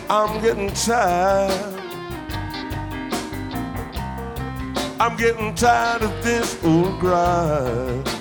I'm getting tired. I'm getting tired of this old grind.